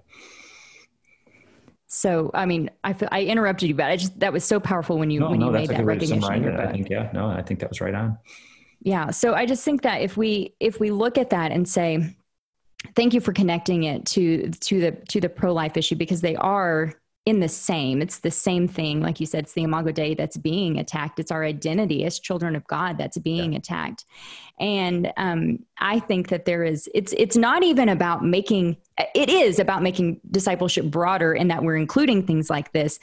So, I mean, I feel, I interrupted you, but I just, that was so powerful when you, no, when no, you made that recognition in your book. I think, yeah, no, I think that was right on. Yeah. So I just think that if we, if we look at that and say, thank you for connecting it to, to the, to the pro-life issue, because they are in the same, it's the same thing. Like you said, it's the Imago Dei that's being attacked. It's our identity as children of God that's being yeah. attacked. And um, I think that there is, it's, it's not even about making, it is about making discipleship broader in that we're including things like this,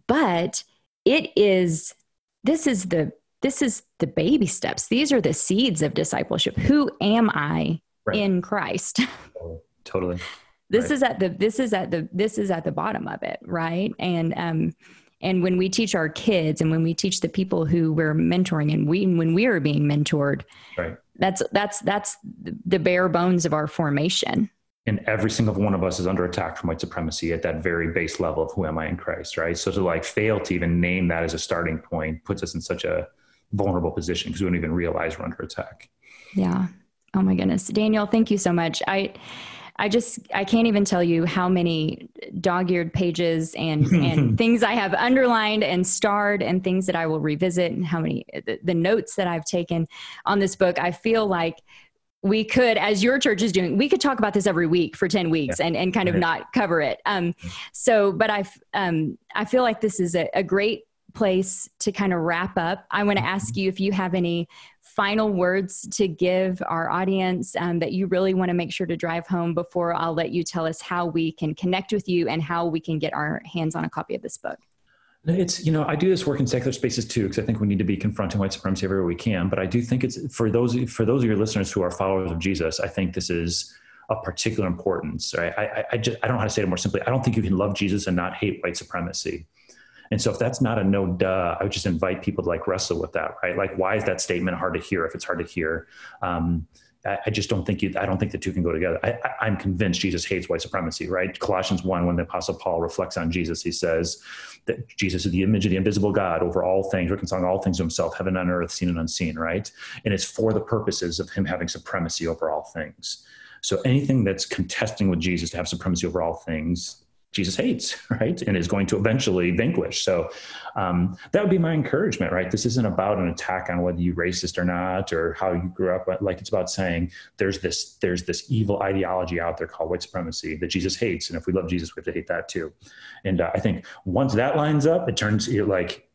but it is, this is the, this is the baby steps. These are the seeds of discipleship. Who am I right. in Christ? Totally. This right. is at the, this is at the, this is at the bottom of it. Right. And, um, and when we teach our kids and when we teach the people who we're mentoring and we, when we are being mentored, right. that's, that's, that's the bare bones of our formation. And every single one of us is under attack from white supremacy at that very base level of who am I in Christ, right? So to like fail to even name that as a starting point puts us in such a vulnerable position because we don't even realize we're under attack. Yeah. Oh my goodness. Daniel, thank you so much. I, I just, I can't even tell you how many dog-eared pages and, and things I have underlined and starred and things that I will revisit and how many, the, the notes that I've taken on this book. I feel like we could, as your church is doing, we could talk about this every week for ten weeks yeah. and, and kind of not cover it. Um, so, but I, um, I feel like this is a, a great place to kind of wrap up. I want to ask you if you have any final words to give our audience um, that you really want to make sure to drive home before I'll let you tell us how we can connect with you and how we can get our hands on a copy of this book. It's, you know, I do this work in secular spaces too, because I think we need to be confronting white supremacy everywhere we can. But I do think it's for those, for those of your listeners who are followers of Jesus, I think this is of particular importance. Right? I, I, I just, I don't know how to say it more simply. I don't think you can love Jesus and not hate white supremacy. And so if that's not a no duh, I would just invite people to like wrestle with that, right? Like, why is that statement hard to hear if it's hard to hear? Um, I, I just don't think you, I don't think the two can go together. I, I, I'm convinced Jesus hates white supremacy, right? Colossians one, when the Apostle Paul reflects on Jesus, he says that Jesus is the image of the invisible God over all things, reconciling all things to himself, heaven and earth, seen and unseen, right? And it's for the purposes of him having supremacy over all things. So anything that's contesting with Jesus to have supremacy over all things, Jesus hates, right? And is going to eventually vanquish. So um, that would be my encouragement, right? This isn't about an attack on whether you're racist or not, or how you grew up. Like, it's about saying there's this, there's this evil ideology out there called white supremacy that Jesus hates. And if we love Jesus, we have to hate that too. And uh, I think once that lines up, it turns like,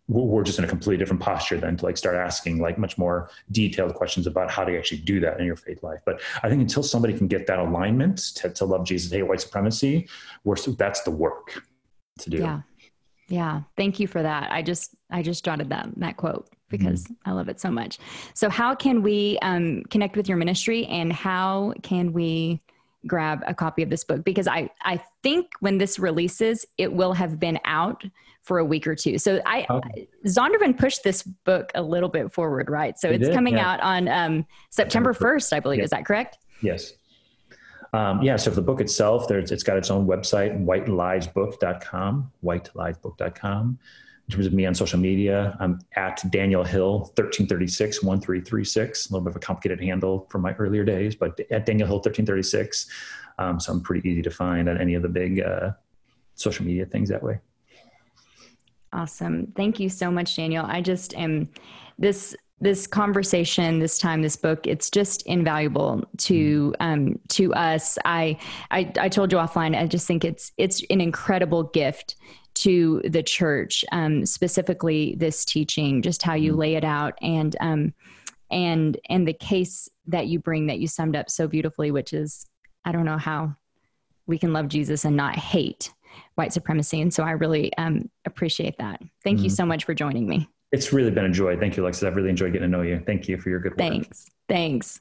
we're just in a completely different posture then to like start asking like much more detailed questions about how to actually do that in your faith life. But I think until somebody can get that alignment to, to love Jesus, hate white supremacy, we're, that's the work to do. Yeah. Yeah. Thank you for that. I just, I just jotted that, that quote because mm-hmm. I love it so much. So how can we um, connect with your ministry, and how can we grab a copy of this book? Because I, I think when this releases, it will have been out for a week or two. So I, oh. Zondervan pushed this book a little bit forward, right? So it it's did, coming yeah. out on um, September first, I believe. Yeah. Is that correct? Yes. Um, yeah. So for the book itself, there's, it's got its own website, white lies book dot com, white lies book dot com. In terms of me on social media, I'm at Daniel Hill, thirteen thirty-six, one three three six, a little bit of a complicated handle from my earlier days, but at Daniel Hill, thirteen thirty-six. Um, so I'm pretty easy to find on any of the big uh, social media things that way. Awesome. Thank you so much, Daniel. I just am this, this conversation, this time, this book, it's just invaluable to, um, to us. I, I, I told you offline, I just think it's, it's an incredible gift to the church, um, specifically this teaching, just how you lay it out, and, um, and, and the case that you bring that you summed up so beautifully, which is, I don't know how we can love Jesus and not hate white supremacy. And so I really um, appreciate that. Thank mm-hmm. you so much for joining me. It's really been a joy. Thank you, Alexis. I've really enjoyed getting to know you. Thank you for your good work. Thanks. Thanks.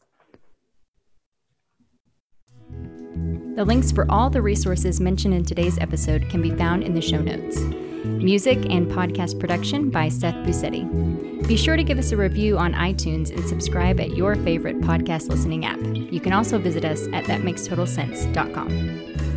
The links for all the resources mentioned in today's episode can be found in the show notes. Music and podcast production by Seth Busetti. Be sure to give us a review on iTunes and subscribe at your favorite podcast listening app. You can also visit us at that makes total sense dot com.